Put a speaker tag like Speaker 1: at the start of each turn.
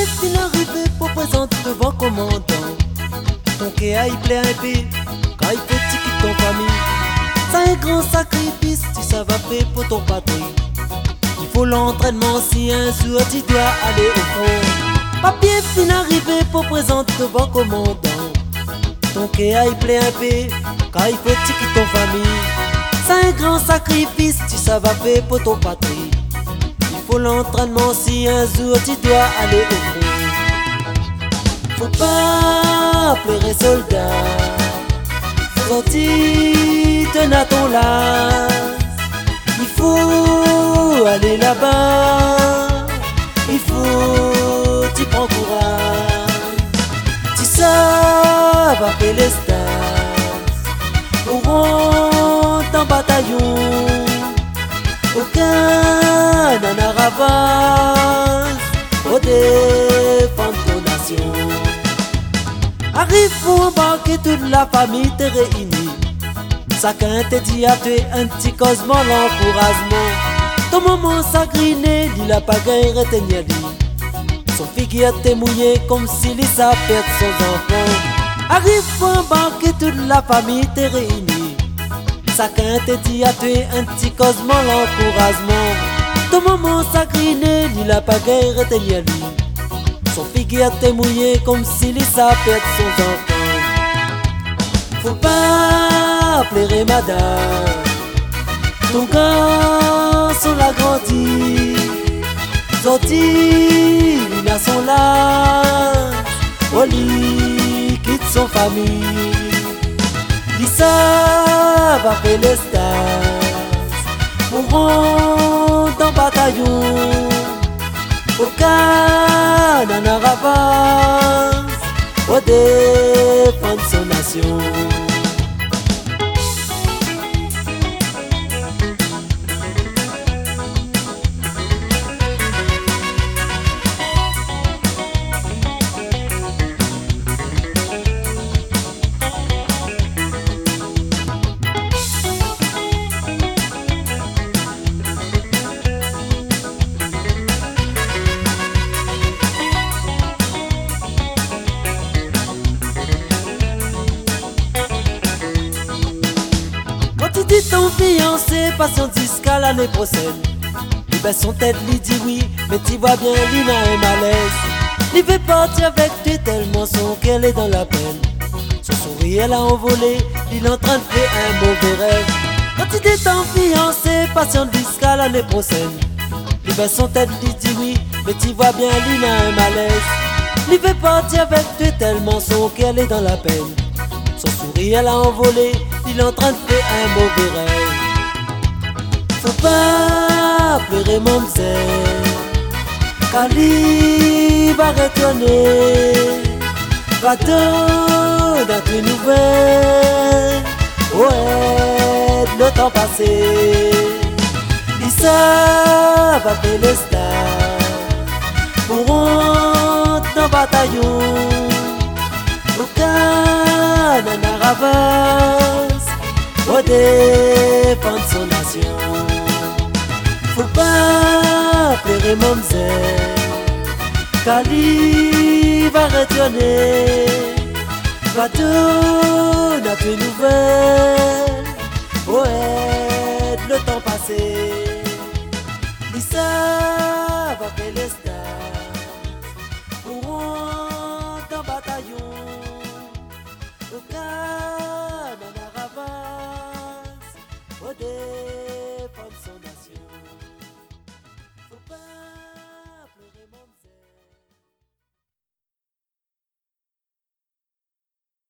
Speaker 1: fin arrivé pour présenter devant commandant. Ton cœur il plaît un peu, quand il fait quitter ton famille. C'est un grand sacrifice, tu ça va faire pour ton patrie. Il faut l'entraînement si un jour tu dois aller au front. Papier fin arrivé pour présenter devant commandant. Ton cœur il plaît un peu, quand il faut quitter ton famille. C'est un grand sacrifice, tu ça va faire pour ton patrie. Il faut l'entraînement si un jour tu dois aller au front. Faut pas pleurer soldat, sorti tenir ton las. Il faut aller là-bas, il faut tu prends courage. Tu sais va faire les stars, on rentre en bataillon. Aucun n'en ravage pour défendre ton nation. Arrive pour embarquer toute la famille te réunie. Chacun te dit à toi un petit causement l'encouragement. Ton maman s'agriné, il a pas gagné retenir lui. Son figure t'est mouillé comme s'il a perdu son enfant. Arrive pour embarquer toute la famille te réunie. Chacun te dit à toi un petit causement l'encouragement. Ton maman s'agriné, il a pas gagné retenir lui. Son figure t'est mouillé comme s'il a perdu son enfant. Faut pas pleurer madame, ton garçon l'a grandi. Sorti, il a son large, oh il quitte son famille. Lisa va faire les stages, on rentre en bataillon. Aucun n'en ravage pour défendre son nation. Tu dis ton fiancé passe son disque à l'année prochaine. Il baisse son tête, lui dit oui, mais tu vois bien, il a un malaise. Il veut partir avec toi tellement son qu'elle est dans la peine. Son sourire elle a envolé, il est en train de faire un mauvais rêve. Quand tu dis ton fiancé passe son disque à l'année prochaine. Il baisse son tête, lui dit oui, mais tu vois bien, il a un malaise. Il veut partir avec toi tellement son qu'elle est dans la peine. Son sourire elle a envolé, il est en train de faire un mauvais rêve. Faut pas pleurer mademoiselle, car il va retourner. Va-t'en dans tes nouvelles, ouais, le temps passé. Lisa va faire les stars, on rentre dans le bataillon. Aucun n'en ravage pour défendre son nation. Faut pas pleurer mademoiselle, car il va retourner. Va-t'en dans tes nouvelles, ouais, le temps passé.